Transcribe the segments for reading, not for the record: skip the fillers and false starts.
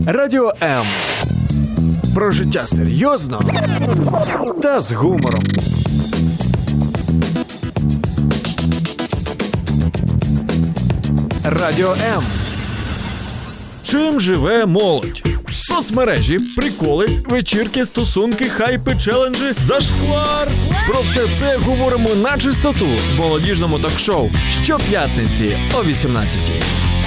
Радіо М. Про життя серйозно та з гумором. Радіо М. Чим живе молодь? Соцмережі, приколи, вечірки, стосунки, хайпи, челенджі, зашквар. Про все це говоримо на чистоту в молодіжному ток-шоу щоп'ятниці о 18-й.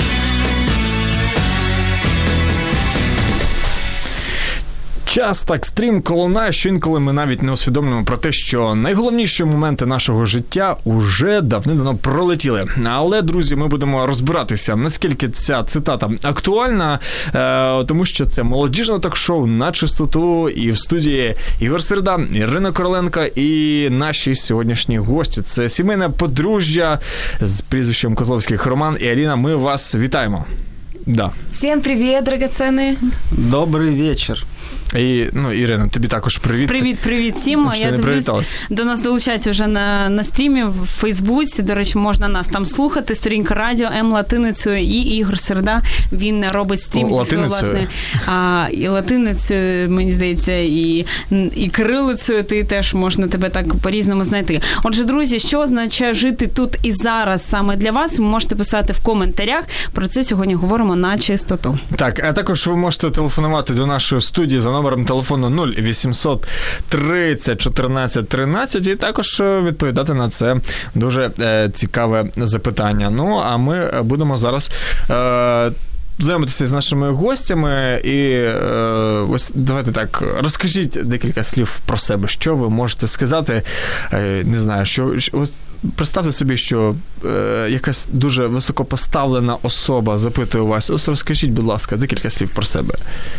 Час так стрімко лунає, що інколи ми навіть не усвідомлюємо про те, що найголовніші моменти нашого життя уже давним-давно пролетіли. Але, друзі, ми будемо розбиратися, наскільки ця цитата актуальна, тому що це молодіжне ток-шоу на чистоту, і в студії Ігор Середа, Ірина Короленко і наші сьогоднішні гості. Це сімейне подружжя з прізвищем Козловських Роман і Аліна. Ми вас вітаємо. Да. Всім привіт, драгоценні. Добрий вечір. І, Ірина, тобі також привіт. Привіт всім. Я дивлюсь, до нас долучаються вже на стрімі в Фейсбуці. До речі, можна нас там слухати. Сторінка Радіо М латиницею і Ігор Середа. Він робить стрім зі своєю власною. І латиницею, мені здається, і кирилицею ти теж можна тебе так по-різному знайти. Отже, друзі, що означає жити тут і зараз саме для вас? Ви можете писати в коментарях. Про це сьогодні говоримо на чистоту. Так, а також ви можете телефонувати до нашої студії за номером телефону 0800 30 14 13 і також відповідати на це дуже цікаве запитання. Ну, а ми будемо зараз знайомитися з нашими гостями і ось давайте так, розкажіть декілька слів про себе, що ви можете сказати, не знаю, що ось представте собі, що якась дуже високопоставлена особа запитує вас, ось розкажіть, будь ласка, декілька слів про себе.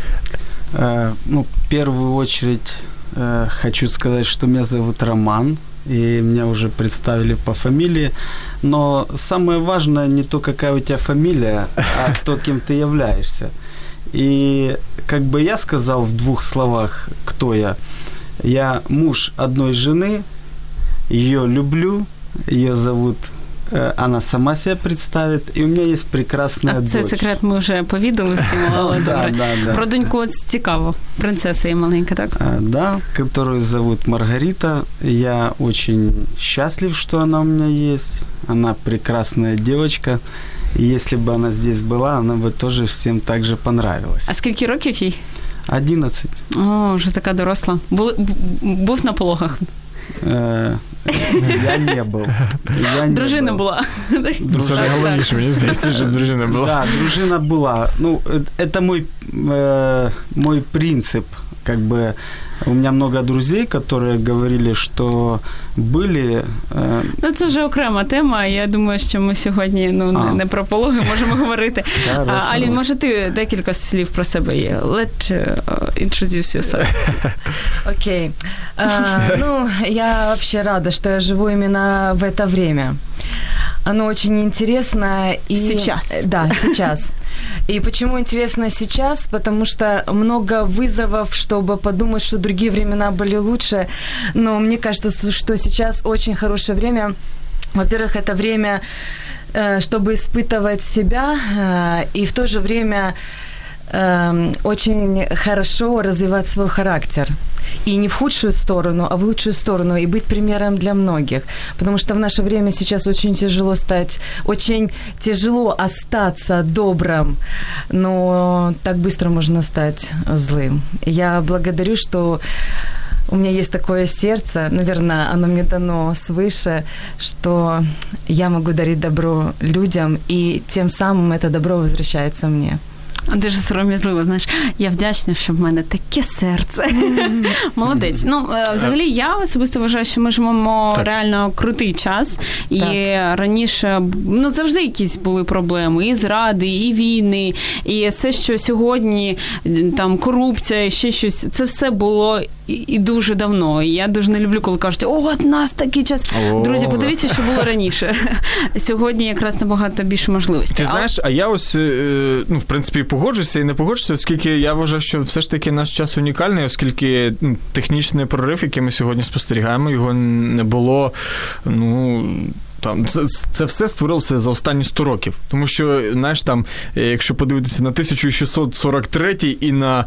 В первую очередь хочу сказать, что меня зовут Роман, и меня уже представили по фамилии, но самое важное не то, какая у тебя фамилия, а то, кем ты являешься. И как бы я сказал в 2 словах, кто я. Я муж одной жены, ее люблю, ее зовут... Она сама себя представит, и у меня есть прекрасная дочь. Це секрет ми вже повідали всім, але добре. Да. Про доньку цікаво. Принцеса є маленька, так? Да, которую зовут Маргарита. Я очень счастлив, что она у меня есть. Она прекрасная девочка. И если бы она здесь была, она бы тоже всем так же понравилась. А скільки років їй? 11. О, вже така доросла. Був на пологах? Я не був. Дружина була. Це найголовніше, мені здається, щоб дружина була. Да, дружина була. Это мой принцип. Как бы у меня много друзей, которые говорили, что были... Це вже окрема тема. Я думаю, що ми сьогодні не про пологи можемо говорити. Алін, може ти декілька слів про себе є? Let's introduce yourself. Окей. Я вообще рада, что я живу именно в это время. Оно очень интересно. Сейчас. Да, сейчас. И почему интересно сейчас? Потому что много вызовов, чтобы подумать, что другие времена были лучше. Но мне кажется, что сейчас очень хорошее время. Во-первых, это время, чтобы испытывать себя, и в то же время очень хорошо развивать свой характер. И не в худшую сторону, а в лучшую сторону, и быть примером для многих. Потому что в наше время сейчас очень тяжело остаться добрым, но так быстро можно стать злым. Я благодарю, что у меня есть такое сердце, наверное, оно мне дано свыше, что я могу дарить добро людям, и тем самым это добро возвращается мне. Дуже сором'язливо, знаєш, я вдячна, що в мене таке серце. Молодець. Взагалі, я особисто вважаю, що ми живемо реально крутий час. І раніше, завжди якісь були проблеми. І зради, і війни, і все, що сьогодні, там, корупція, і ще щось. Це все було і дуже давно. І я дуже не люблю, коли кажуть, от нас такий час. Друзі, подивіться, що було раніше. Сьогодні якраз набагато більше можливостей. Ти знаєш, а я ось, в принципі, погоджуся і не погоджуся, оскільки я вважаю, що все ж таки наш час унікальний, оскільки технічний прорив, який ми сьогодні спостерігаємо, його не було, там, це все створилося за останні 100 років. Тому що, знаєш, там, якщо подивитися на 1643 і на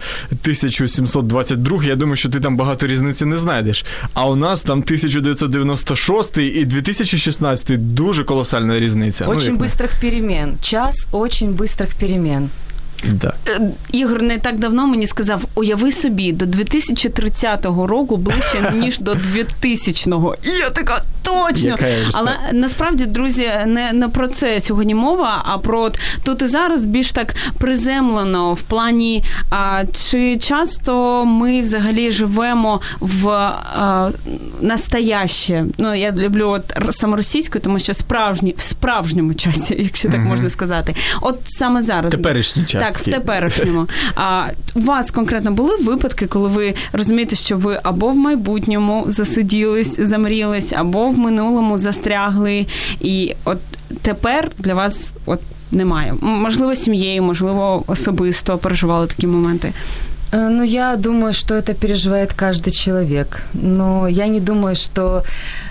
1722, я думаю, що ти там багато різниці не знайдеш. А у нас там 1996 і 2016 дуже колосальна різниця. Очень быстрых перемен. Час очень быстрых перемен. Да. Ігор не так давно мені сказав, уяви собі, до 2030 року ближче, ніж до 2000-го. І я така, точно! Але насправді, друзі, не про це сьогодні мова, а про тут і зараз більш так приземлено в плані, чи часто ми взагалі живемо в настояще. Ну, я люблю от саме російську, тому що в справжньому часі, якщо так можна сказати. От саме зараз. Теперішній час. Так, в теперішньому. У вас конкретно були випадки, коли ви розумієте, що ви або в майбутньому засиділись, замрілись, або в минулому застрягли, і от тепер для вас от немає? Можливо, сім'єю, можливо, особисто переживали такі моменти? Ну, я думаю, что это переживает каждый человек. Но я не думаю, что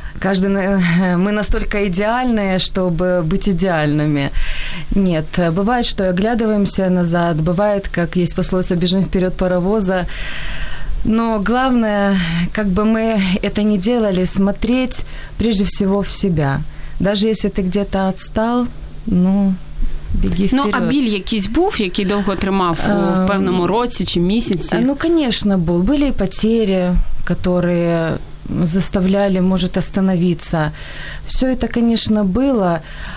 мы настолько идеальные, чтобы быть идеальными. Нет, бывает, что оглядываемся назад, бывает, как есть пословица «бежим вперед паровоза». Но главное, как бы мы это ни делали, смотреть прежде всего в себя. Даже если ты где-то отстал, біги вперед. А біль якийсь був, який довго тримав в певному році чи місяці? Конечно, был. Были и потери, которые заставляли, может, остановиться. Все это, конечно, было,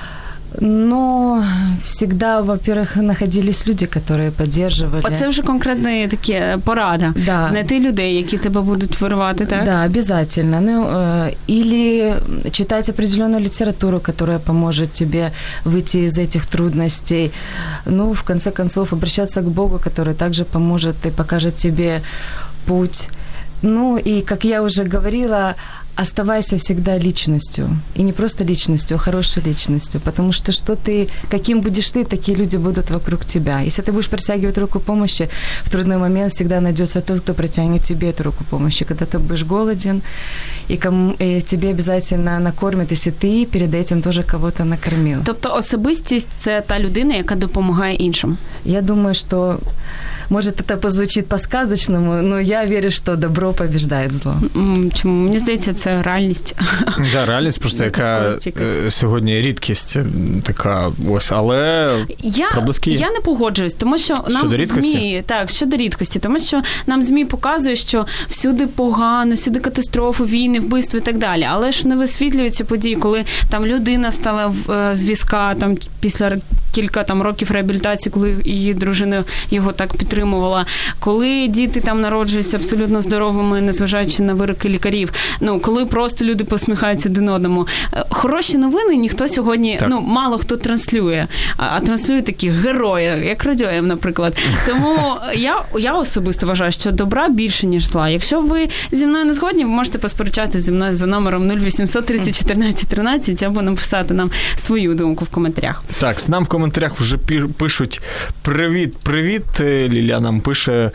но всегда, во-первых, находились люди, которые поддерживали. Оце вже конкретна такі порада. Да. Знайти людей, які тебе будуть виривати, так? Да, обязательно. Или читать определенную литературу, которая поможет тебе выйти из этих трудностей. В конце концов, обращаться к Богу, который также поможет и покажет тебе путь. И, как я уже говорила, оставайся всегда личностью. И не просто личностью, а хорошей личностью. Потому что каким будешь ты, такие люди будут вокруг тебя. Если ты будешь протягивать руку помощи, в трудный момент всегда найдется тот, кто протянет тебе эту руку помощи. Когда ты будешь голоден, и тебе обязательно накормят, если ты перед этим тоже кого-то накормил. Тобто особистість – це та людина, яка допомагає іншим? Я думаю, что... Может, это позвучит по-сказочному, но я верю, что добро побеждает зло. Чому? Мені здається, це реальність. Да, реальність просто, яка сьогодні рідкість така ось, але проблиски є. Я не погоджуюсь, тому що нам щодо рідкості? ЗМІ, так, щодо рідкості, тому що нам ЗМІ показує, що всюди погано, всюди катастрофи, війни, вбивства і так далі, але ж не висвітлюються події, коли там людина стала з візка, там після кілька років реабілітації, коли її дружина його так підтримувала, коли діти там народжуються абсолютно здоровими, незважаючи на вироки лікарів, коли просто люди посміхаються один одному. Хороші новини ніхто сьогодні, мало хто транслює, а транслює такі герої, як Радіоєв, наприклад. Тому я особисто вважаю, що добра більше, ніж зла. Якщо ви зі мною не згодні, ви можете посперечатися зі мною за номером 0800 30 14 13 або написати нам свою думку в коментарях. Так, нам в коментарях вже пишуть привіт. Ліля нам пише.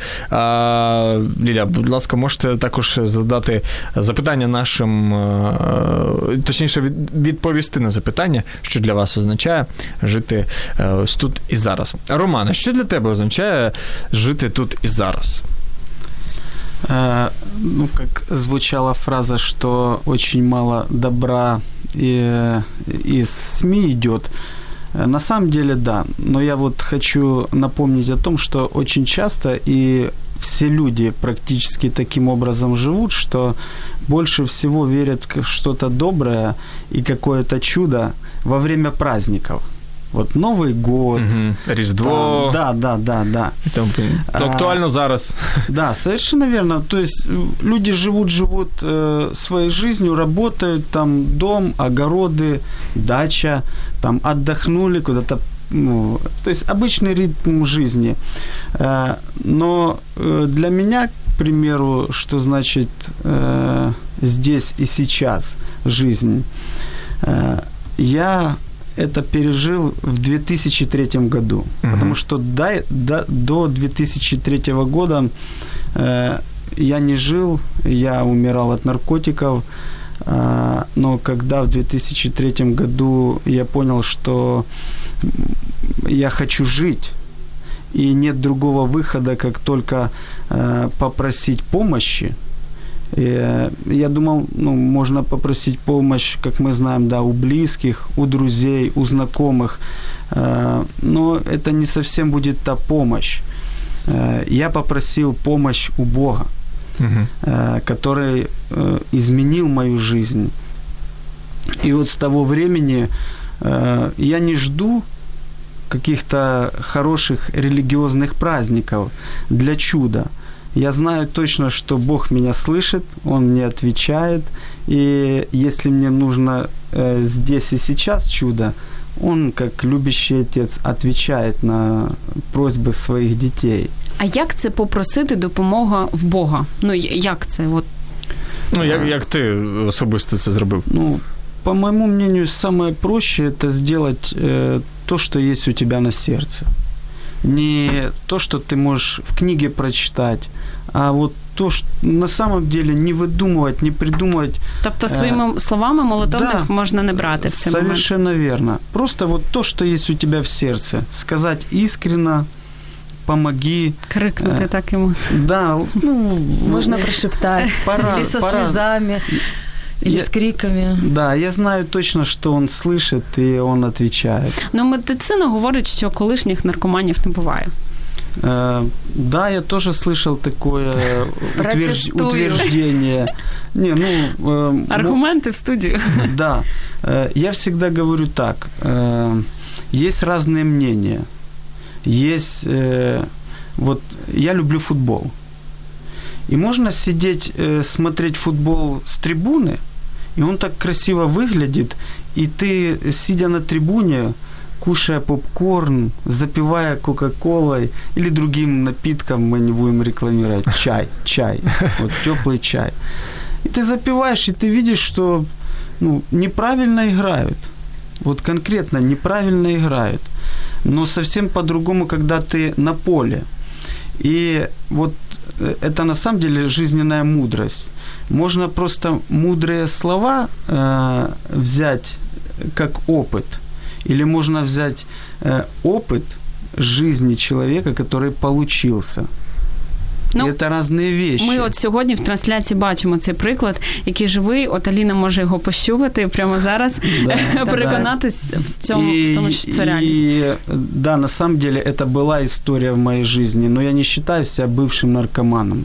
Ліля, будь ласка, можете також задати запитання нашим, точніше, відповісти на запитання, що для вас означає жити ось тут і зараз. Романе, що для тебе означає жити тут і зараз? Как звучала фраза, что очень мало добра из СМИ идет. На самом деле, да. Но я хочу напомнить о том, что очень часто и все люди практически таким образом живут, что больше всего верят в что-то доброе и какое-то чудо во время праздников. Новый год. Різдво. Да. Актуально зараз. Да, совершенно верно. То есть люди живут своей жизнью, работают, там дом, огороды, дача, там отдохнули куда-то. То есть обычный ритм жизни. Но для меня, к примеру, что значит здесь и сейчас жизнь, я это пережил в 2003 году. Потому что до 2003 года я не жил, я умирал от наркотиков, Но когда в 2003 году я понял, что я хочу жить, и нет другого выхода, как только попросить помощи, я думал, можно попросить помощь, как мы знаем, да, у близких, у друзей, у знакомых, но это не совсем будет та помощь. Я попросил помощь у Бога, который изменил мою жизнь. И вот с того времени я не жду каких-то хороших религиозных праздников для чуда. Я знаю точно, что Бог меня слышит, Он мне отвечает, и если мне нужно здесь и сейчас чудо, Он, как любящий отец, отвечает на просьби своїх дітей. А як це попросити допомога в Бога? Як це? Як ти особисто це зробив? По моему мнению, самое проще – это сделать то, что есть у тебя на сердце. Не то, что ты можешь в книге прочитать, а вот то, что на самом деле не выдумывать, не придумывать. Тобто своими словами молитовних можна не брати в цей момент. Совершенно верно. Просто вот то, что есть у тебя в сердце. Сказать искренне, помоги. Крикнути так ему. Да. Можно прошептать. Или со слезами. Или с криками. Да, я знаю точно, что он слышит, и он отвечает. Медицина говорить, що колишніх наркоманів не буває. Да, я тоже слышал такое утверждение. Аргументы в студию. Да. Я всегда говорю так. Есть разные мнения. Есть... Вот я люблю футбол. И можно сидеть, смотреть футбол с трибуны, и он так красиво выглядит, и ты, сидя на трибуне, кушая попкорн, запивая кока-колой или другим напитком, мы не будем рекламировать, чай, вот тёплый чай. И ты запиваешь, и ты видишь, что неправильно играют. Вот конкретно неправильно играют. Но совсем по-другому, когда ты на поле. И вот это на самом деле жизненная мудрость. Можно просто мудрые слова взять как опыт. Или можно взять опыт жизни человека, который получился. Це різні речі. Ми от сьогодні в трансляції бачимо цей приклад, який живий. От Аліна може його пощупати прямо зараз, переконатись в тому, що це реальність. Да, на самом деле, это была история в моей жизни, но я не считаю себя бывшим наркоманом.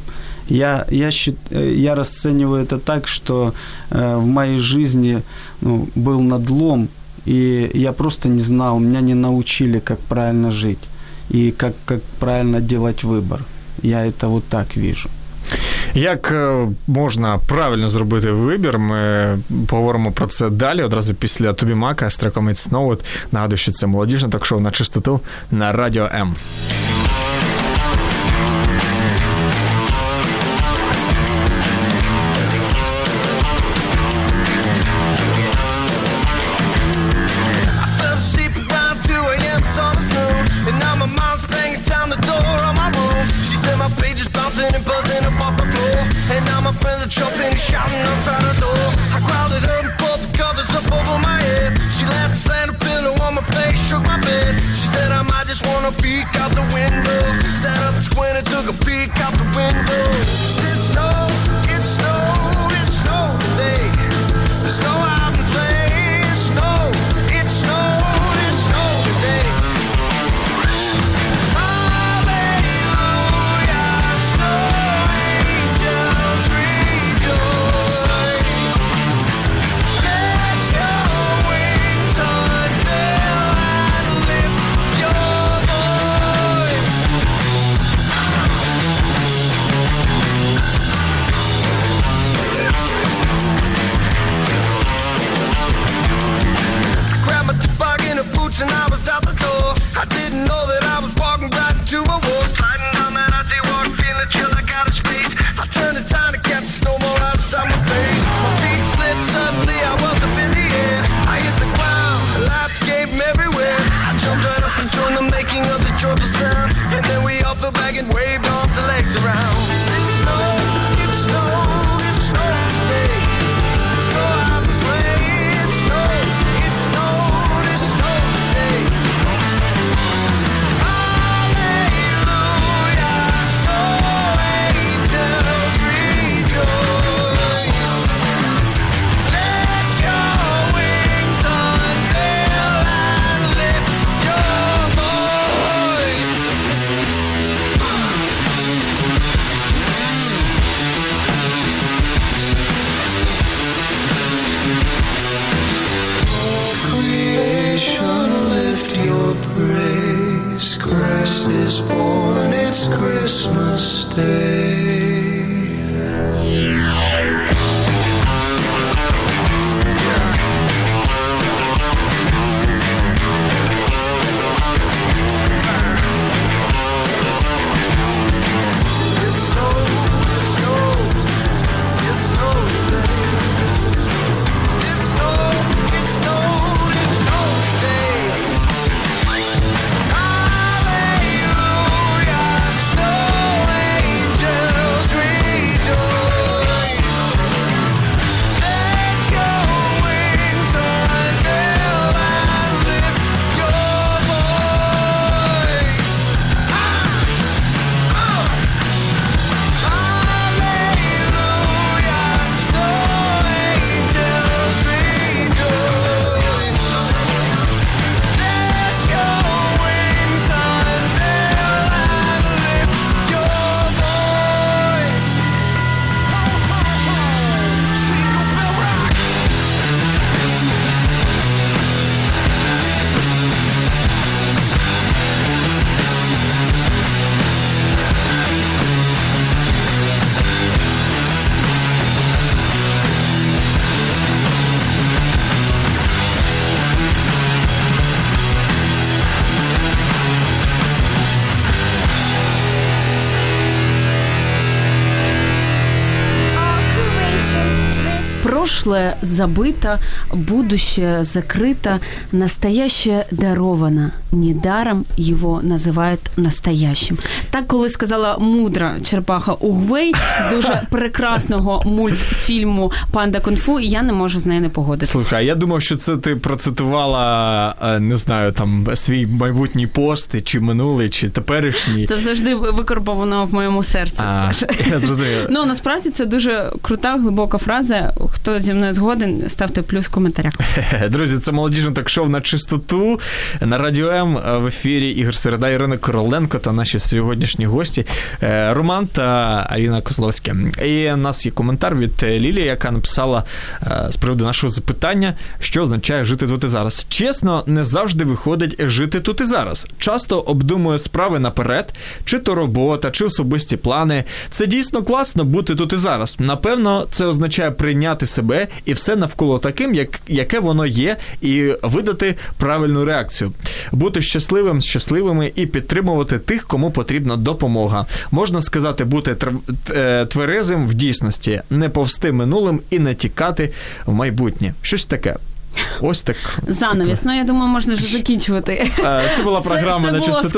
Я расцениваю это так, что в моей жизни был надлом, и я просто не знал, меня не научили, как правильно жить и как правильно делать выбор. Я это вот так вижу. Як можна правильно зробити вибір? Ми поговоримо про це далі, одразу після Тобі Мака з треком It's Snow. Нагадую, що це молодіжне ток-шоу «На чистоту» на Радіо М. Jumping and shouting outside the door. I crowded up and pulled the covers up over my head. She laughed and slammed a pillow on my face, shook my bed. She said I might just wanna peek out the window. Sat up and squinted, took a peek out the window. It snowed, it snowed, it snowed today. Let's go out and play. It snowed, it snowed, it snowed today. And I was out the door. I didn't know that I was walking right into a wall. Sliding down that icy walk, feeling chill like out of space. I turned the time to catch the snowball right beside my face. My feet slipped suddenly, I was up in the air. I hit the ground, life gave them everywhere. I jumped right up and joined the making of the joyful sound. And then we all fell back and waved arms and legs around. It snowed, it snowed, it snowed today. Let's go is born, it's Christmas Day. Прошлое забыто, будущее закрыто, настоящее даровано. Недаром его називають настоящим. Так, коли сказала мудра черепаха Угвей з дуже прекрасного мультфільму «Панда Кунг-фу», і я не можу з нею не погодитися. Слухай, я думав, що це ти процитувала, не знаю, там, свій майбутній пост, чи минулий, чи теперішній. Це завжди викорбовано в моєму серці. Я зрозумів. Ну, насправді, це дуже крута, глибока фраза. Хто зі мною згоден, ставте плюс в коментарях. Друзі, це молодіжне ток-шоу «На чистоту» на Радіо М. В ефірі Ігор Середа, Ірина Короленко та наші сьогоднішні гості Роман та Аліна Козловська. І у нас є коментар від Лілії, яка написала з приводу нашого запитання, що означає жити тут і зараз. Чесно, не завжди виходить жити тут і зараз. Часто обдумую справи наперед, чи то робота, чи особисті плани. Це дійсно класно бути тут і зараз. Напевно, це означає прийняти себе і все навколо таким, яке воно є, і видати правильну реакцію. Бути щасливими і підтримувати тих, кому потрібна допомога. Можна сказати, бути тверезим в дійсності, не повсти минулим і не тікати в майбутнє. Щось таке. Ось так. Занавіс. Ну, я думаю, можна вже закінчувати. Це була програма «На чистоту».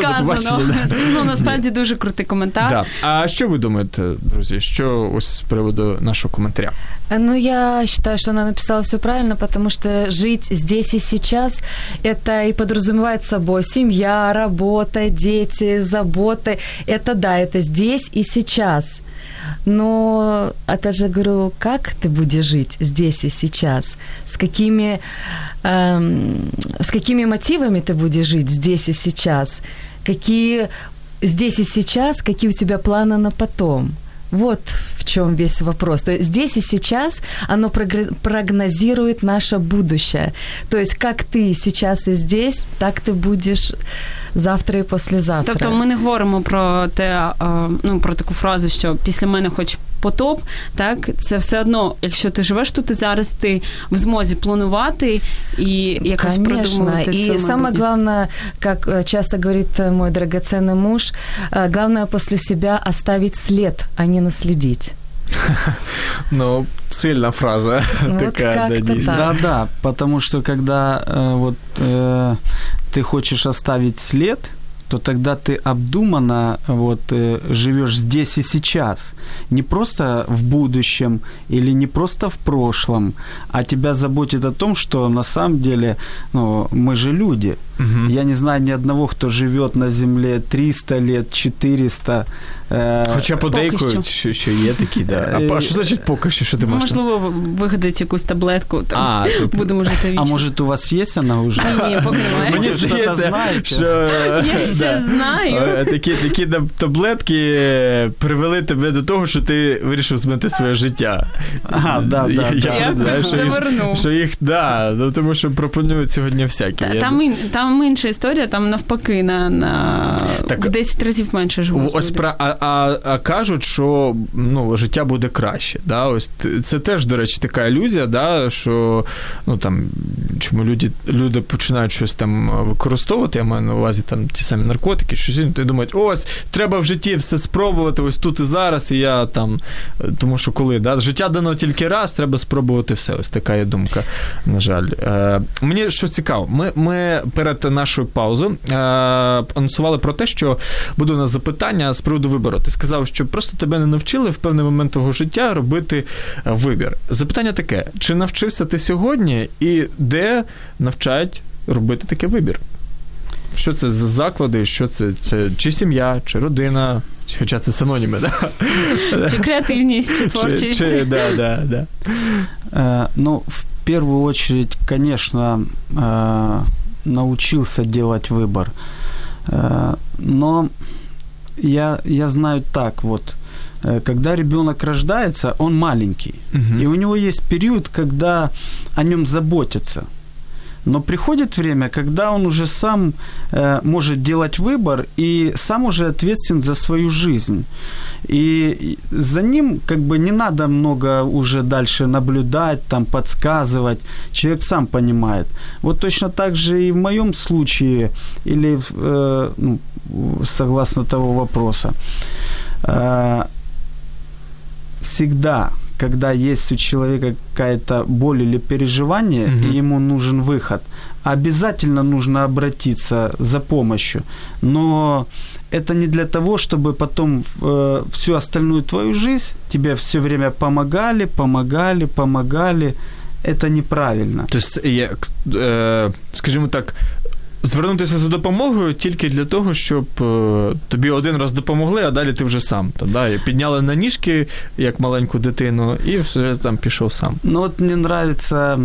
Ну, насправді, дуже крутий коментар. Да. А що ви думаєте, друзі? Що ось з приводу нашого коментаря? Ну, я считаю, что она написала все правильно, потому что жить здесь и сейчас – это и подразумевает собой семья, работа, дети, заботы. Это да, это здесь и сейчас. Но, опять же говорю, как ты будешь жить здесь и сейчас? С какими мотивами ты будешь жить здесь и сейчас? Какие здесь и сейчас, какие у тебя планы на потом? Вот в чем весь вопрос. То есть здесь и сейчас оно прогнозирует наше будущее. То есть как ты сейчас и здесь, так ты будешь завтра і послезавтра. Тобто ми не говоримо про те, ну, про таку фразу, що після мене хоч потоп, так? Це все одно, якщо ти живеш тут і зараз, ти в змозі планувати і якось продумувати своє и самое главное, как часто говорит мой драгоценный муж, главное после себя оставить след, а не наследить. Ну, сильная фраза. Вот такая, да, действительно. Да, потому что когда ты хочешь оставить след, то тогда ты обдуманно живешь здесь и сейчас. Не просто в будущем или не просто в прошлом, а тебя заботит о том, что на самом деле мы же люди. Угу. Я не знаю ни одного, хто живет на землі 300 лет, 400. Хоча подейкують, що є такі, да. А що значить поки що, що ти маєш? Можливо, вигадати якусь таблетку, там, будемо жити вічно. А може у вас є вона вже? Ні, поки немає. Мені здається, що... Я ще знаю. Такі таблетки привели тебе до того, що ти вирішив змінити своє життя. Ага, да. Я завернув. Що їх, да, тому що пропонують сьогодні всякі. Там там інша історія, там навпаки, в 10 разів менше живуть. Ось а кажуть, що життя буде краще. Да? Ось це теж, до речі, така ілюзія, да? Що чому люди починають щось там використовувати, я маю на увазі там ті самі наркотики, щось, і думають, ось, треба в житті все спробувати, ось тут і зараз, і я там, тому що коли, да? Життя дано тільки раз, треба спробувати все. Ось така є думка, на жаль. Мені що цікаво, ми перед нашою паузою анонсували про те, що буде у нас запитання з приводу вибору. Ти сказав, що просто тебе не навчили в певний момент твого життя робити вибір. Запитання таке, чи навчився ти сьогодні і де навчають робити такий вибір? Що це за заклади, що це чи сім'я, чи родина, хоча це синоніми, да? Чи креативність, чи творчість. Да. В первую очередь, конечно, научился делать выбор. Но я знаю так вот, когда ребенок рождается, он маленький, и у него есть период, когда о нем заботятся. Но приходит время, когда он уже сам может делать выбор и сам уже ответственен за свою жизнь. И за ним не надо много уже дальше наблюдать, там, подсказывать. Человек сам понимает. Вот точно так же и в моем случае, или согласно того вопроса, всегда, когда есть у человека какая-то боль или переживание, и ему нужен выход, обязательно нужно обратиться за помощью. Но это не для того, чтобы потом всю остальную твою жизнь тебе все время помогали. Это неправильно. То есть, скажімо так, звернутися за допомогою тільки для того, щоб тобі один раз допомогли, а далі ти вже сам. І підняли на ніжки, як маленьку дитину, і вже там пішов сам. Мне нравится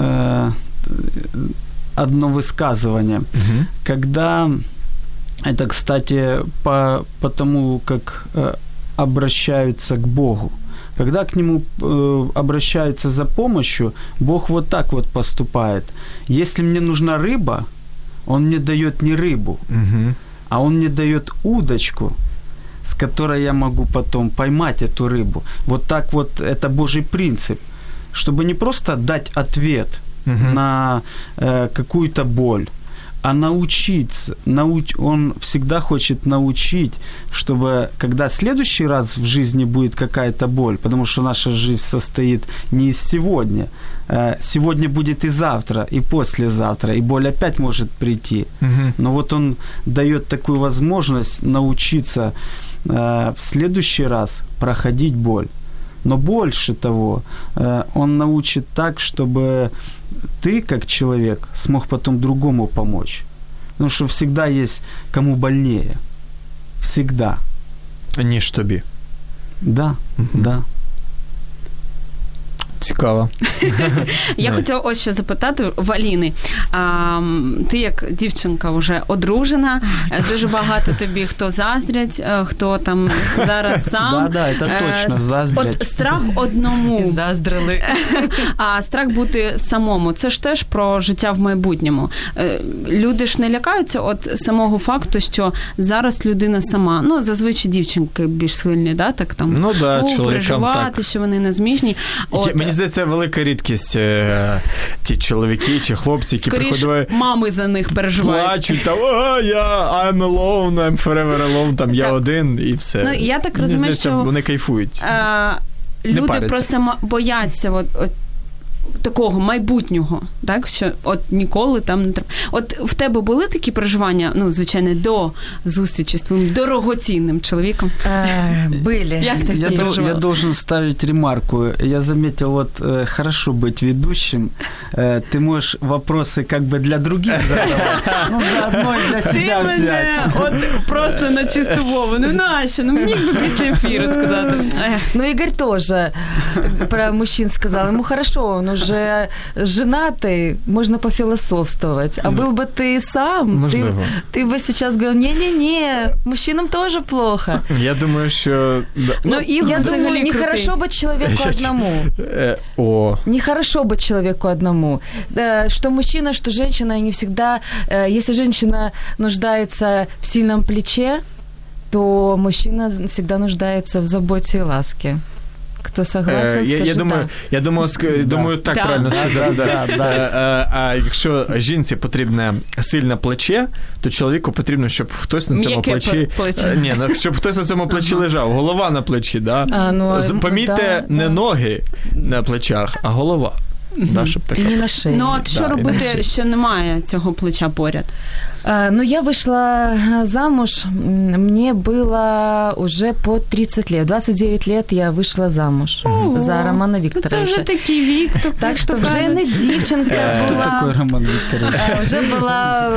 одно высказывание. Когда, это, кстати, по тому, как обращаются к Богу. Когда к Нему обращаются за помощью, Бог вот так вот поступает. Если мне нужна рыба, Он мне даёт не рыбу, а Он мне даёт удочку, с которой я могу потом поймать эту рыбу. Вот так вот это Божий принцип. Чтобы не просто дать ответ на какую-то боль, а научиться. Он всегда хочет научить, чтобы когда в следующий раз в жизни будет какая-то боль, потому что наша жизнь состоит не из сегодня. Сегодня будет и завтра, и послезавтра, и боль опять может прийти. Но вот он даёт такую возможность научиться в следующий раз проходить боль. Но больше того, он научит так, чтобы ты, как человек, смог потом другому помочь. Потому что всегда есть кому больнее. Всегда. Ніж тобі. Да, да. Цікаво. Я хотіла ось що запитати в Аліни. Ти як дівчинка вже одружена, дуже багато тобі хто заздрять, хто там зараз сам. Да, це точно, заздрять. От страх одному. Заздрили. А страх бути самому. Це ж теж про життя в майбутньому. Люди ж не лякаються от самого факту, що зараз людина сама. Зазвичай дівчинки більш схильні, да, так там. Переживати, так. Що вони незміжні. Мені здається, велика рідкість ті чоловіки чи хлопці, які приходять... мами за них переживають. Плачуть, там, I'm alone, I'm forever alone, там, я один, і все. Я так розумію, що... Вони кайфують. Люди просто бояться от такого майбутнього, так, що от ніколи там не треба. От в тебе були такі переживання, звичайно, до зустрічі з твоїм дорогоцінним чоловіком? Были. Як ти це переживала? Я должен ставить ремарку. Я заметил, хорошо быть ведущим. Ты можешь вопросы для других задавать. Заодно и для себя взять. Ти мене просто на чисту Вову. Нащо? Міг би після ефіру сказати. Игорь тоже про мужчин сказал. Ему хорошо, он уже уже женатый, можно пофилософствовать. А был бы ты сам, ты бы сейчас говорил, не-не-не, мужчинам тоже плохо. Я думаю, что... Я думаю, нехорошо быть человеку одному. Нехорошо быть человеку одному. Что мужчина, что женщина, не всегда... Если женщина нуждается в сильном плече, то мужчина всегда нуждается в заботе и ласке. Кто согласен, скажи думаю, так правильно сказати. А якщо жінці потрібне сильне плече, то чоловіку потрібно, щоб хтось на цьому плечі... Ні, щоб хтось на цьому плечі лежав. Голова на плечі, да? Помітьте, не ноги на плечах, а голова. Да, щоб така... І не на шиї. Ну, от що робити, що немає цього плеча поряд? Я вышла замуж, мне было уже по 30 лет. 29 лет я вышла замуж за Романа Викторовича. Це вже такий вік. Так що вже не дівчинка була. Такой Роман Викторович. Вже була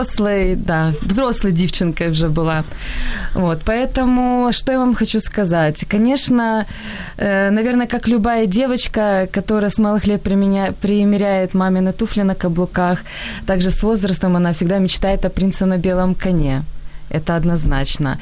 взрослой девчонкой уже была. Вот, поэтому, что я вам хочу сказать? Конечно, наверное, как любая девочка, которая с малых лет примеряет мамины туфли на каблуках, также с возрастом она всегда мечтает о принце на белом коне. Это однозначно.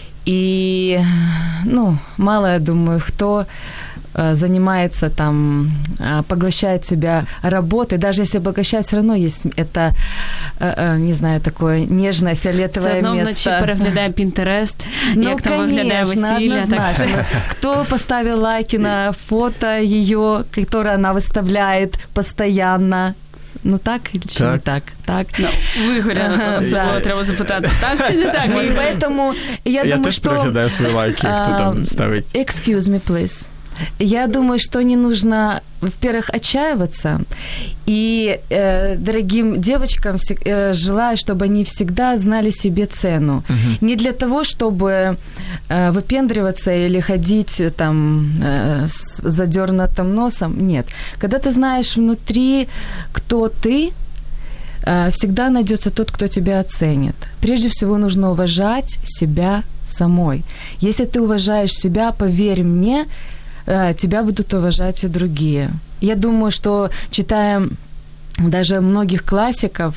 И, мало, я думаю, кто занимается там, поглощает себя работой. Даже если поглощает, все равно есть это, не знаю, такое нежное фиолетовое место. Все одно вночі переглядає Pinterest, як там виглядає весілля. Однозначно. Кто поставил лайки на фото ее, которое она выставляет постоянно. Так чи не так? Так. Вигоря, треба запитати, так чи не так? Поэтому я думаю, теж переглядаю свої лайки, хто там ставить. Excuse me, please. Я думаю, что не нужно, во-первых, отчаиваться. И дорогим девочкам желаю, чтобы они всегда знали себе цену. Не для того, чтобы выпендриваться или ходить там с задёрнутым носом. Нет. Когда ты знаешь внутри, кто ты, всегда найдётся тот, кто тебя оценит. Прежде всего нужно уважать себя самой. Если ты уважаешь себя, поверь мне, тебя будут уважать и другие. Я думаю, что читая даже многих классиков,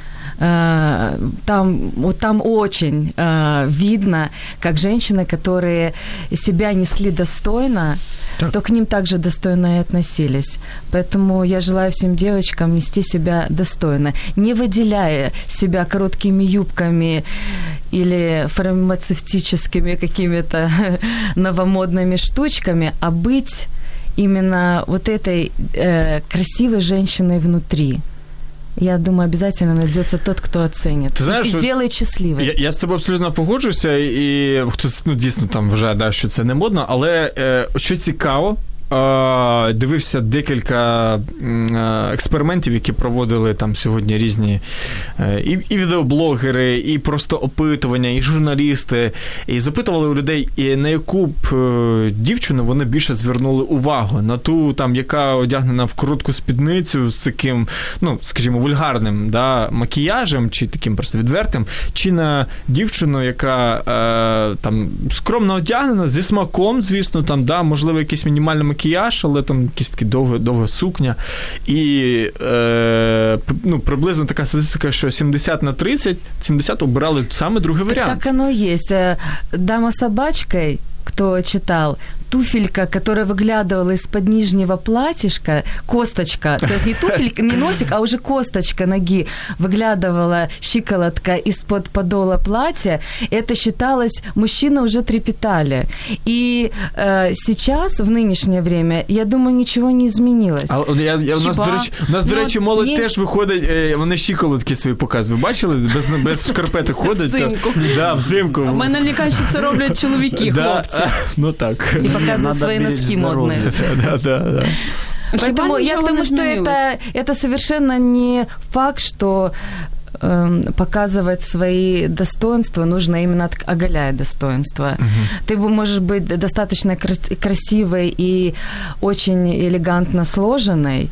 там очень видно, как женщины, которые себя несли достойно, то к ним также достойно и относились. Поэтому я желаю всем девочкам нести себя достойно, не выделяя себя короткими юбками или фармацевтическими какими-то новомодными штучками, а быть именно вот этой красивой женщиной внутри. Я думаю, обязательно найдется тот, кто оценит. Ти знаєш, і зробить щасливим. Я з тобою абсолютно погоджуюся, і хтось дійсно там вважає, що це не модно, але що цікаво, дивився декілька експериментів, які проводили там сьогодні різні і відеоблогери, і просто опитування, і журналісти, і запитували у людей, на яку б дівчину вони більше звернули увагу, на ту, там, яка одягнена в коротку спідницю з таким, скажімо, вульгарним, да, макіяжем, чи таким просто відвертим, чи на дівчину, яка там скромно одягнена, зі смаком, звісно, там, да, можливо, якийсь мінімальний макіяж, але там якісь такі довга сукня. І приблизно така статистика, що 70/30, 70 обирали саме другий варіант. Так оно и есть. «Дама с собачкой», кто читал, туфелька, которая выглядывала из-под нижнего платьишка, косточка, то есть не туфелька, не носик, а уже косточка ноги выглядывала, щиколотка из-под подола платья, это считалось, мужчины уже трепетали. И сейчас, в нынешнее время, я думаю, ничего не изменилось. У нас, до речі, молодь теж виходить, вони щиколотки свої показують. Ви бачили? Без шкарпеток ходять. Взимку. Да, взимку. Мене лякає, що це роблять чоловіки, хлопці. Так. И показывают свои носки модные. Да. Поэтому я к тому, что это совершенно не факт, что показывать свои достоинства нужно именно оголяя достоинства. Ты можешь быть достаточно красивой и очень элегантно сложенной,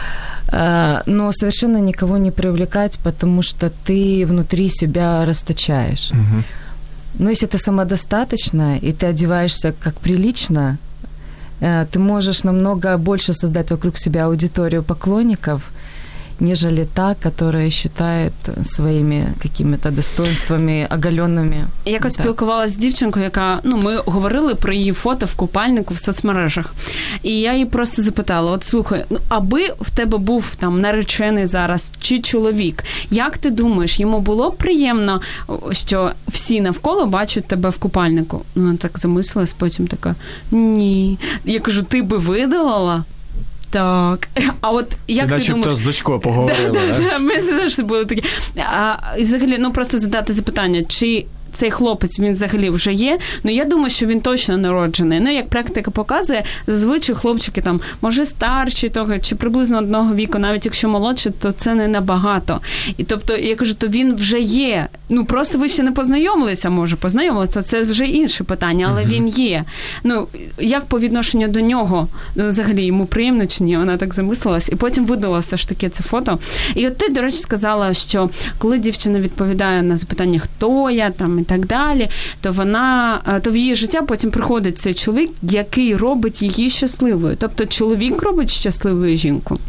но совершенно никого не привлекать, потому что ты внутри себя расточаешь. Но если ты самодостаточна, и ты одеваешься как прилично, ты можешь намного больше создать вокруг себя аудиторию поклонников, нежели та, которая считает своїми какими-то достоинствами оголенными. Якось спілкувалася з дівчинкою, яка, ми говорили про її фото в купальнику в соцмережах. І я її просто запитала, от слухай, аби в тебе був там наречений зараз чи чоловік, як ти думаєш, йому було приємно, що всі навколо бачать тебе в купальнику? Вона так замислилась, потім така, ні. Я кажу, ти би видалила? Так. А от як ти начебто думаєш... з дочкою поговорили. Ми теж були такі. І взагалі, просто задати запитання, чи цей хлопець, він взагалі вже є, я думаю, що він точно народжений. Як практика показує, зазвичай хлопчики там, може старші того, чи приблизно одного віку, навіть якщо молодші, то це не набагато. І тобто, я кажу, то він вже є. Просто ви ще не познайомилися, може, познайомилися, то це вже інше питання, але він є. Як по відношенню до нього, взагалі, йому приємно чи ні? Вона так замислилась. І потім видала все ж таки це фото. І от ти, до речі, сказала, що коли дівчина відповідає на запитання, хто я, там, і так далі, то в її життя потім приходить цей чоловік, який робить її щасливою. Тобто чоловік робить щасливою жінку.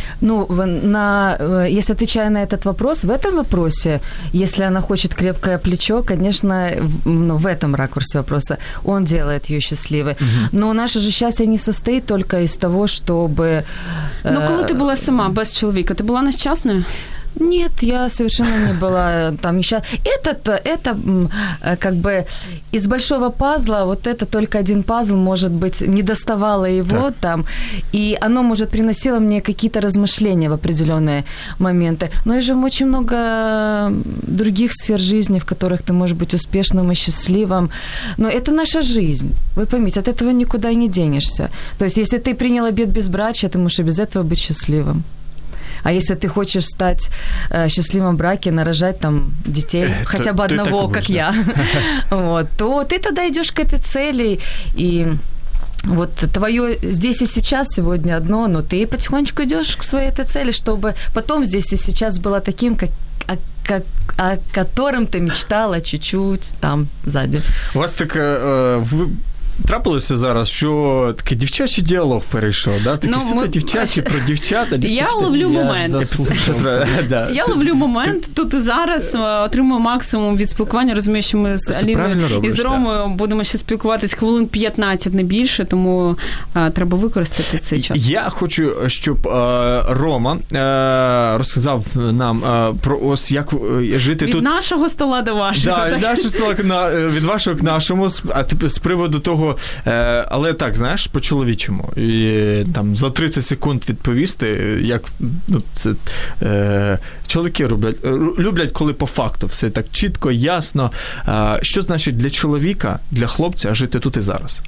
Если отвечая на этот вопрос, в этом вопросе, если она хочет крепкое плечо, конечно, в этом ракурсе вопроса он делает её счастливой. Но наше же счастье не состоит только из того, чтобы... Коли ти була сама, без чоловіка, ти була нещасною? Нет, я совершенно не была там несчастна. Это как бы из большого пазла, вот это только один пазл, может быть, не доставало его там, и оно, может, приносило мне какие-то размышления в определенные моменты. Но есть же очень много других сфер жизни, в которых ты можешь быть успешным и счастливым. Но это наша жизнь. Вы поймите, от этого никуда не денешься. То есть, если ты принял обет безбрачия, ты можешь и без этого быть счастливым. А если ты хочешь стать счастливым в браке, нарожать там детей, хотя бы одного, как я, то ты тогда идёшь к этой цели, и вот твоё здесь и сейчас сегодня одно, но ты потихонечку идёшь к своей этой цели, чтобы потом здесь и сейчас было таким, о котором ты мечтала чуть-чуть там сзади. У вас так... Трапилося зараз, що такий дівчачий діалог перейшов, да? Такі суто дівчачі про дівчата. Я ловлю момент. Я ловлю момент. Тут і зараз отримую максимум від спілкування. Розумію, що ми з Аліною і з Ромою будемо ще спілкуватись хвилин 15, не більше, тому треба використати цей час. Я хочу, щоб Рома розказав нам про ось як жити від тут. Від нашого стола до вашого. Да, від нашого стола, від вашого к нашому, а з приводу того, але так, знаєш, по-чоловічому. І там за 30 секунд відповісти, як це чоловіки люблять, коли по факту все так чітко, ясно. Що значить для чоловіка, для хлопця жити тут і зараз?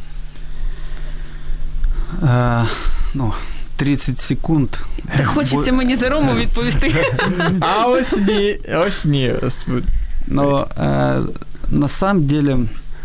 30 секунд. Так хочеться мені за Рому відповісти. А ось ні. Но на самом деле,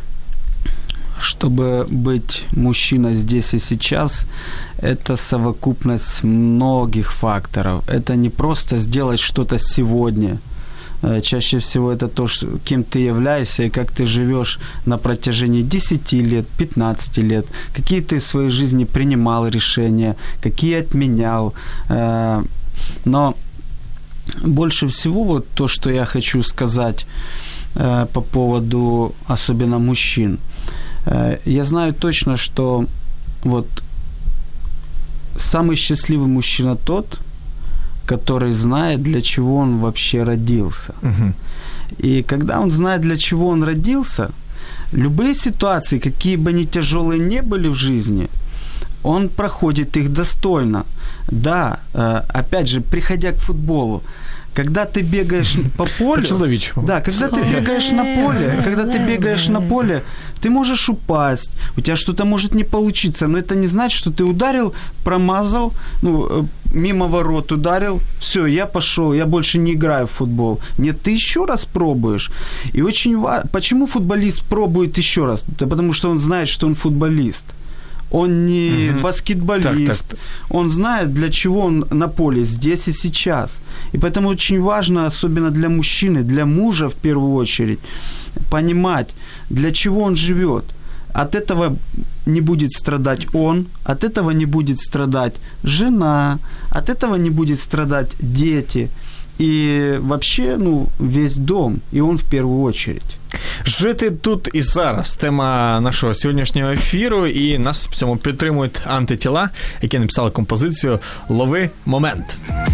чтобы быть мужчиной здесь и сейчас, это совокупность многих факторов. Это не просто сделать что-то сегодня. Чаще всего это то, кем ты являешься и как ты живешь на протяжении 10 лет, 15 лет. Какие ты в своей жизни принимал решения, какие отменял. Но больше всего вот то, что я хочу сказать по поводу особенно мужчин. Я знаю точно, что вот самый счастливый мужчина тот, который знает, для чего он вообще родился. Uh-huh. И когда он знает, для чего он родился, любые ситуации, какие бы ни тяжелые не были в жизни, он проходит их достойно. Да, опять же, приходя к футболу, когда ты бегаешь по полю, да, когда ты бегаешь на поле, ты можешь упасть, у тебя что-то может не получиться, но это не значит, что ты ударил, промазал, мимо ворот ударил, все, я пошел, я больше не играю в футбол. Нет, ты еще раз пробуешь. И очень важно, почему футболист пробует еще раз? Да потому что он знает, что он футболист. Он не баскетболист. Так. Он знает, для чего он на поле здесь и сейчас. И поэтому очень важно, особенно для мужчины, для мужа в первую очередь, понимать, для чего он живет. От этого не будет страдать он, от этого не будет страдать жена, от этого не будет страдать дети и вообще, весь дом, и он в первую очередь. Жити тут і зараз. Тема нашого сьогоднішнього ефіру, і нас в цьому підтримують антитіла, які написали композицію «Лови момент».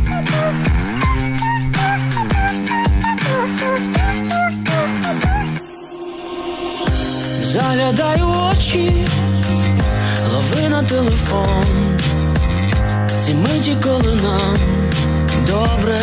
Заглядай у очі, лови на телефон ці миті, коли нам добре.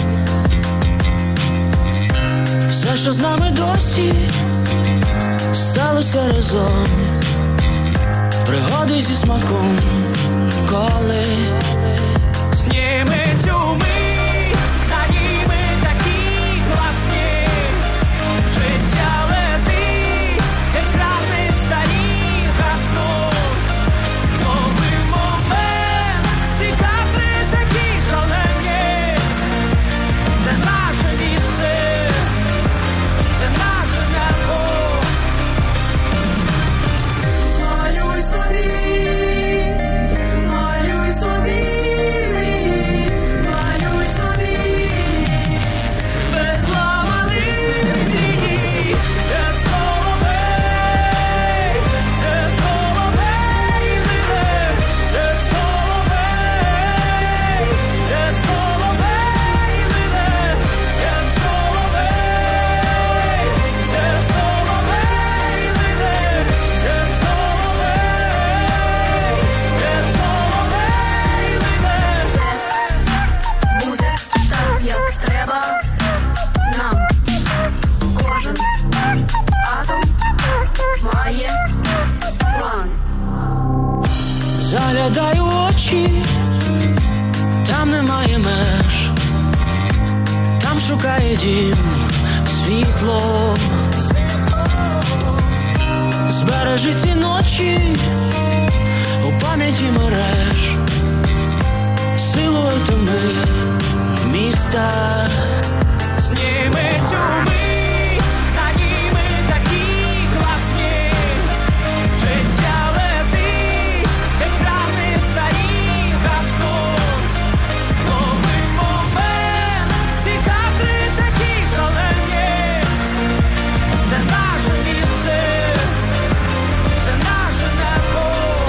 Все, що з нами досі сталося разом, пригоди зі смаком, коли зніми цю мить, на ній ми такі класні, життя летить, екрани старі гаснуть, лови момент, ці кадри такі шалені, це наше місце, це наше небо. Малюй собі, малюй собі, малюй собі, без ламаних мрій, де соловей, де соловей ливе, де соловей, де соловей ливе, де соловей, де соловей ливе, де Буде так, як треба нам. Кожен атом має план. Заглядай у очі, там немає меж, там шукає дім світло. Збережи ці ночі у пам'яті мереж, силуетами міста. Зніми цю мить, на ній ми такі класні, життя летить, екрани старі гаснуть, лови момент, ці кадри такі шалені, це наше місце, це наше небо.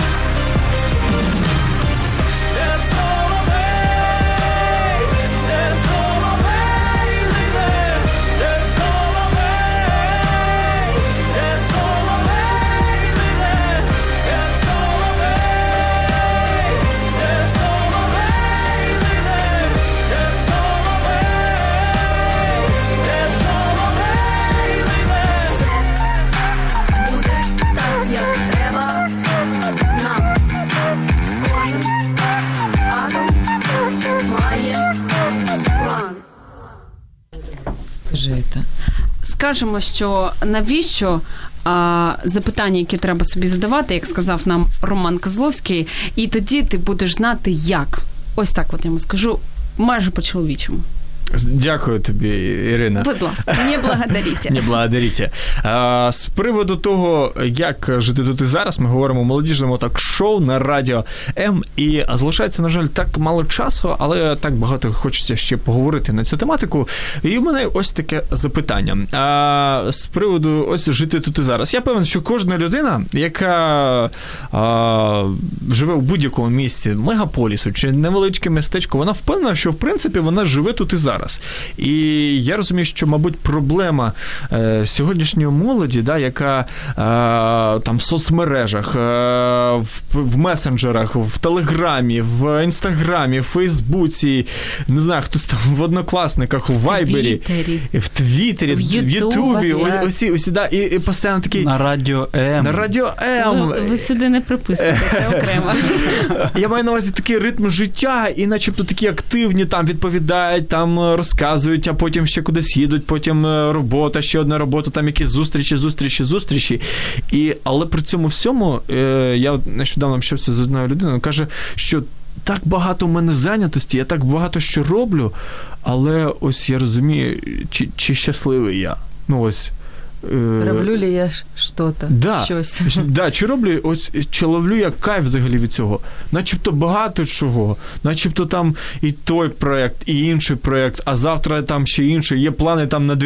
Де соловей, де соловей ливе, де соловей, де соловей ливе, де соловей, де соловей ливе, де соловей, де соловей ливе. Буде так, як треба нам. Кожен атом має план. Скажи это. Скажемо, що навіщо запитання, які треба собі задавати, як сказав нам Роман Козловський, і тоді ти будеш знати, як. Ось так от я йому скажу, майже по-чоловічому. Дякую тобі, Ірина. Будь ласка, не благодарите. Не благодарите. З приводу того, як жити тут і зараз, ми говоримо у молодіжному ток-шоу на Радіо М. І залишається, на жаль, так мало часу, але так багато хочеться ще поговорити на цю тематику. І в мене ось таке запитання. З приводу ось жити тут і зараз. Я певен, що кожна людина, яка живе в будь-якому місці, мегаполісу чи невеличке містечко, вона впевнена, що, в принципі, вона живе тут і зараз. І я розумію, що, мабуть, проблема сьогоднішньої молоді, да, яка там в соцмережах, в месенджерах, в Телеграмі, в Інстаграмі, в Фейсбуці, не знаю, хтось там в Однокласниках, у Вайбері, в Твіттері, в Ютубі, усі, да, і постійно такий... На Радіо М. На Радіо М. Ви сюди не приписуєте, це окремо. Я маю на увазі такий ритм життя, і начебто такі активні, там відповідають, там розказують, а потім ще кудись їдуть, потім робота, ще одна робота, там якісь зустрічі. Але при цьому всьому, я нещодавно общався з одною людиною, каже, що так багато в мене зайнятості, я так багато що роблю, але ось я розумію, чи щасливий я. Ну ось, Роблю ли я что-то? Щось? Да, чи ловлю я кайф взагалі від цього? Начебто багато чого, начебто там і той проєкт, і інший проєкт, а завтра там ще інший. Є плани там на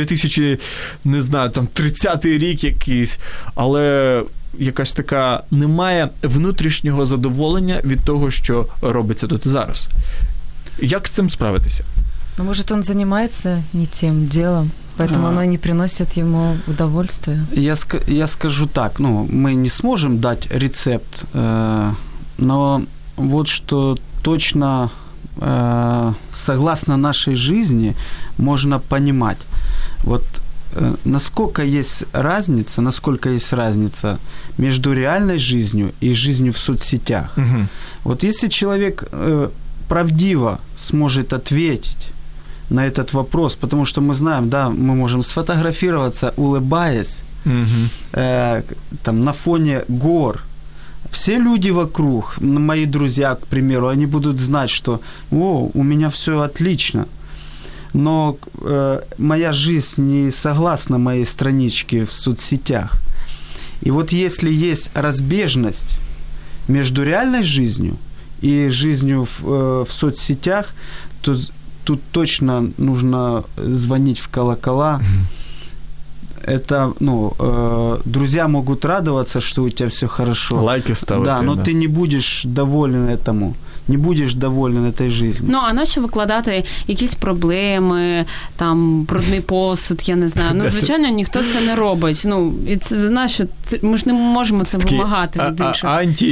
30-й рік якийсь, але якась така немає внутрішнього задоволення від того, що робиться тут і зараз. Як з цим справитися? Ну, может, он занимается не тем делом, поэтому оно не приносит ему удовольствия. Я скажу так, мы не сможем дать рецепт, но вот что точно согласно нашей жизни можно понимать. Вот насколько есть разница между реальной жизнью и жизнью в соцсетях. Угу. Вот если человек правдиво сможет ответить на этот вопрос, потому что мы знаем, да, мы можем сфотографироваться, улыбаясь, там на фоне гор. Все люди вокруг, мои друзья, к примеру, они будут знать, что у меня все отлично. Но моя жизнь не согласна моей страничке в соцсетях. И вот если есть разбежность между реальной жизнью и жизнью в соцсетях, то тут точно нужно звонить в колокола. Это, друзья могут радоваться, что у тебя все хорошо. Лайки ставить. Да, но ты не будешь доволен этому. Не будеш доволен этой жизнью. Ну, а нащо викладати якісь проблеми, там, брудний посуд, я не знаю. Звичайно, ніхто це не робить. І це, нащо? Ми ж не можемо це вимагати від інших.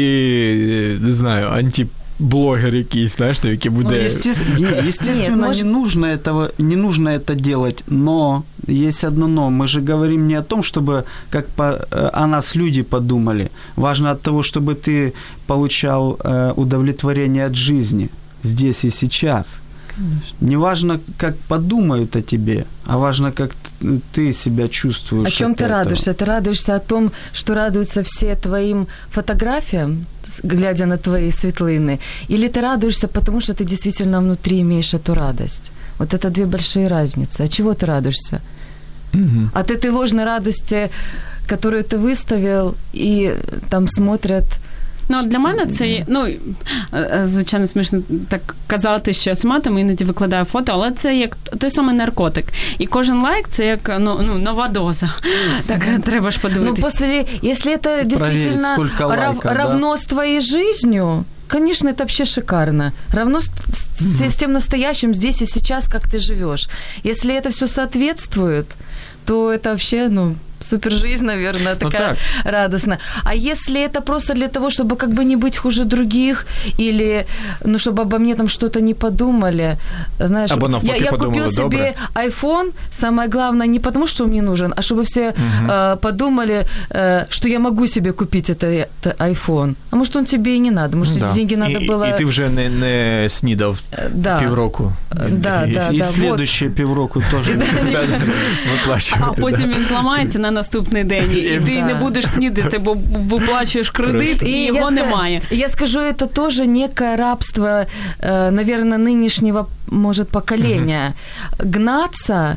Блогер якийсь, знаєш, який буде... Естественно, не нужно это делать, но есть одно но. Мы же говорим не о том, чтобы как о нас люди подумали. Важно от того, чтобы ты получал удовлетворение от жизни здесь и сейчас. Конечно. Не важно, как подумают о тебе, а важно, как ты себя чувствуешь. О чем ты радуешься? Ты радуешься о том, что радуются все твоим фотографиям, глядя на твои светлыны? Или ты радуешься, потому что ты действительно внутри имеешь эту радость? Вот это две большие разницы. От чего ты радуешься? Угу. От этой ложной радости, которую ты выставил, и там смотрят... Для мене це, звичайно, смішно так казати, що я сама там іноді викладаю фото, але це як той самий наркотик. І кожен лайк – це як, нова доза. Так, треба ж подивитися. Если это действительно равно с твоей жизнью, конечно, это вообще шикарно. Равно с тем настоящим здесь и сейчас, как ты живешь. Если это все соответствует, то это вообще, супер жизнь, наверное, такая радостная. А если это просто для того, чтобы как бы не быть хуже других, или, чтобы обо мне там что-то не подумали, знаешь, я купил себе iPhone, самое главное, не потому, что он мне нужен, а чтобы все подумали, что я могу себе купить это iPhone. А может, он тебе и не надо, может, эти деньги надо было... И ты уже не снидав півроку. Да. И следующие півроку тоже виплачувати. А потім він зламається на наступний день, і ти не будеш снідати, бо виплачуєш кредит, і його немає. Я скажу, это тоже некое рабство, наверное, нынешнего, может, поколения. Гнаться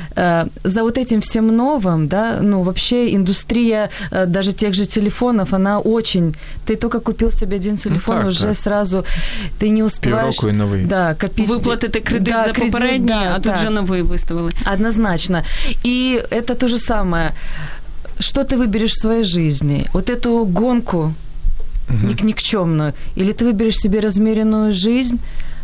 за вот этим всем новым, да, вообще индустрия даже тех же телефонов, она очень... Ты только купил себе один телефон, уже сразу ты не успеваешь... Півроку і новий. Да, копить... Виплатити кредит за попередній, а тут вже новий виставили. Однозначно. И это то же самое. Что ты выберешь в своей жизни? Вот эту гонку никчёмную? Или ты выберешь себе размеренную жизнь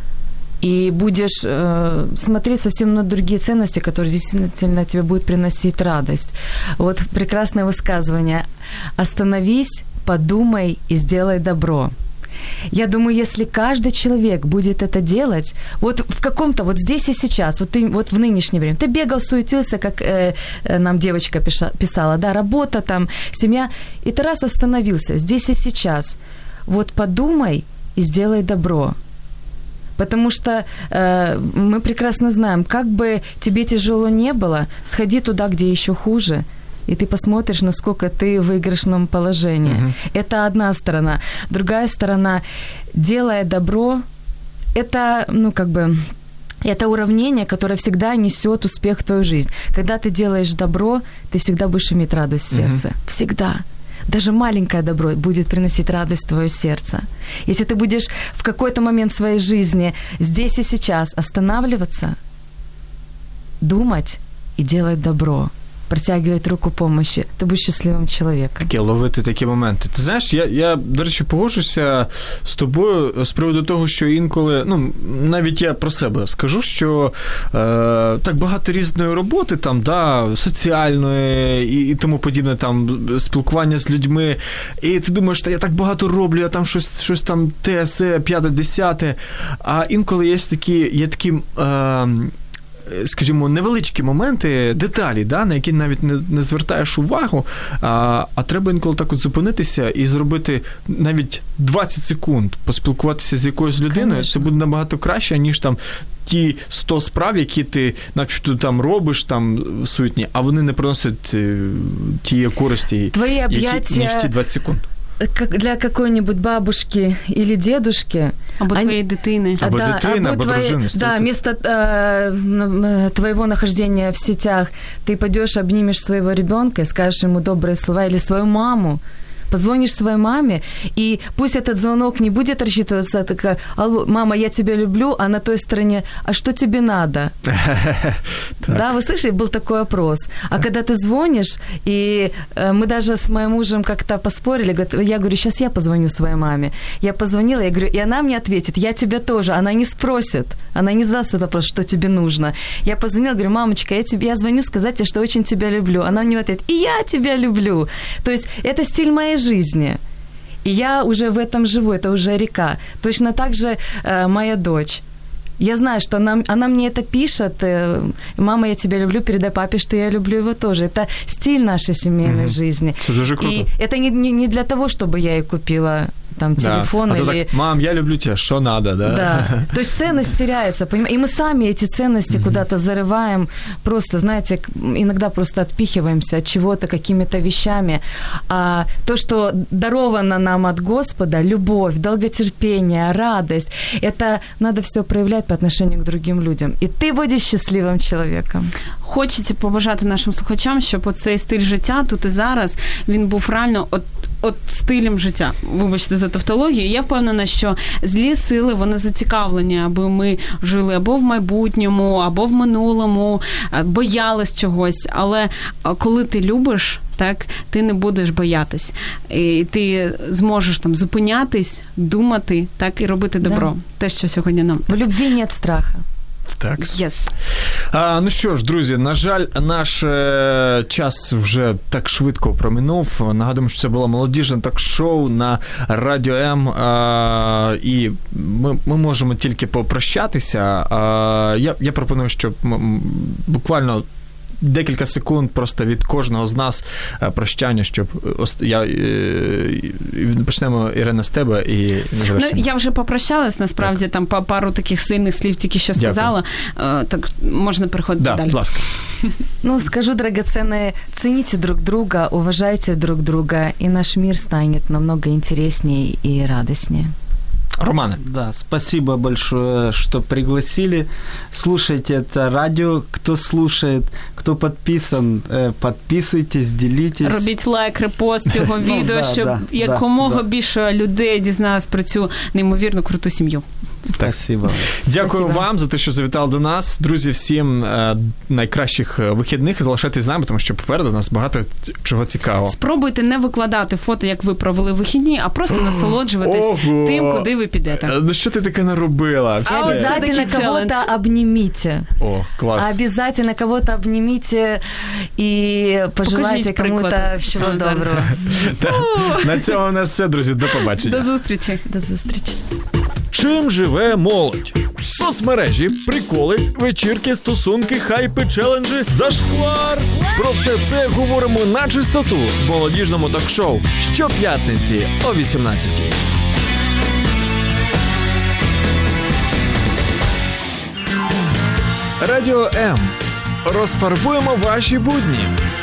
и будешь смотреть совсем на другие ценности, которые действительно тебе будут приносить радость? Вот прекрасное высказывание. Остановись, подумай и сделай добро. Я думаю, если каждый человек будет это делать, вот в каком-то, вот здесь и сейчас, вот в нынешнее время, ты бегал, суетился, как нам девочка писала, да, работа там, семья, и ты раз остановился, здесь и сейчас, вот подумай и сделай добро. Потому что мы прекрасно знаем, как бы тебе тяжело не было, сходи туда, где еще хуже, и ты посмотришь, насколько ты в выигрышном положении. Это одна сторона. Другая сторона, делая добро, это, Это уравнение, которое всегда несет успех в твою жизнь. Когда ты делаешь добро, ты всегда будешь иметь радость в сердце. Всегда. Даже маленькое добро будет приносить радость в твое сердце. Если ты будешь в какой-то момент своей жизни здесь и сейчас останавливаться, думать и делать добро, протягивать руку помощи, ти будеш щасливим чоловіком. Таке, ловити такі моменти. Ти знаєш, я, до речі, погоджуся з тобою з приводу того, що інколи, навіть я про себе скажу, що так багато різної роботи, там, соціальної і тому подібне, там, спілкування з людьми, і ти думаєш, я так багато роблю, я там щось там те, се, 5-10, а інколи є такі скажімо, невеличкі моменти, деталі, на які навіть не звертаєш увагу, а треба інколи так от зупинитися і зробити навіть 20 секунд, поспілкуватися з якоюсь людиною. Конечно. Це буде набагато краще, ніж там ті 100 справ, які ти начебто там робиш, там суетні, а вони не приносять тієї користі, ніж ті 20 секунд. Для какой-нибудь бабушки или дедушки. Або твоей дитины. Або дитины, або дружины. Да, вместо твоего нахождения в сетях ты пойдёшь, обнимешь своего ребёнка и скажешь ему добрые слова, или свою маму. Позвонишь своей маме, и пусть этот звонок не будет рассчитываться, такая: алло, мама, я тебя люблю, а на той стороне: а что тебе надо? Да, вы слышали, был такой опрос. А когда ты звонишь, и мы даже с моим мужем как-то поспорили, я говорю, сейчас я позвоню своей маме. Я позвонила, я говорю, и она мне ответит, я тебя тоже. Она не спросит, она не задаст этот вопрос, что тебе нужно. Я позвонила, говорю, мамочка, я звоню сказать тебе, что очень тебя люблю. Она мне в ответ, и я тебя люблю. То есть это стиль моей жизни. И я уже в этом живу, это уже река. Точно так же моя дочь. Я знаю, что она мне это пишет. Мама, я тебя люблю, передай папе, что я люблю его тоже. Это стиль нашей семейной жизни. Это дуже круто. И это не для того, чтобы я ей купила там телефон. Да. А или... то так, мам, я люблю тебя, что надо, да? Да. То есть ценность теряется, понимаете? И мы сами эти ценности куда-то зарываем, просто, знаете, иногда просто отпихиваемся от чего-то, какими-то вещами. А то, что даровано нам от Господа, любовь, долготерпение, радость, это надо все проявлять по отношению к другим людям. І ти будеш щасливим чоловіком. Хочеться побажати нашим слухачам, щоб оцей стиль життя тут і зараз, він був реально от стилем життя. Вибачте за тавтологію. Я впевнена, що злі сили, вони зацікавлені, аби ми жили або в майбутньому, або в минулому, боялись чогось. Але коли ти любиш, так, ти не будеш боятись. І ти зможеш там зупинятись, думати, так, і робити добро. Те, що сьогодні нам. В любві нет страха. Так. Yes. Ну що ж, друзі, на жаль, наш час вже так швидко проминув. Нагадуємо, що це було молодіжне ток-шоу на Радіо М. І ми можемо тільки попрощатися. Я пропоную, щоб буквально декілька секунд просто від кожного з нас прощання, щоб почнемо, Ірина, з тебе і завершимо. Я вже попрощалась, насправді, так. Там пару таких сильних слів тільки що сказала. Так можна переходити далі. Будь ласка. Скажу, драгоценные, цените друг друга, уважайте друг друга, и наш мир станет намного интереснее и радостнее. Романе. Да, спасибо большое, что пригласили. Слушайте это радио. Кто слушает, кто подписан, подписуйтесь, делитесь. Робіть лайк, репост цього відео, щоб якомога більше людей дізналось про цю неймовірно круту сім'ю. Спасибо. Дякую вам за те, що завітали до нас. Друзі, всім найкращих вихідних. Залишайтесь з нами, тому що попереду у нас багато чого цікавого. Спробуйте не викладати фото, як ви провели вихідні, а просто насолоджуватись тим, куди ви підете. Ну що ти таке наробила? Обязательно кого-то обнимите. О, клас. Обязательно кого-то обнимите и пожелайте кому-то всего доброго. На цьому у нас все, друзі. До побачення. До зустрічі. До зустрічі. Чим живе молодь? Соцмережі, приколи, вечірки, стосунки, хайпи, челенджі, зашквар. Про все це говоримо на чистоту в молодіжному ток-шоу щоп'ятниці о 18-й. Радіо М. Розфарбуємо ваші будні.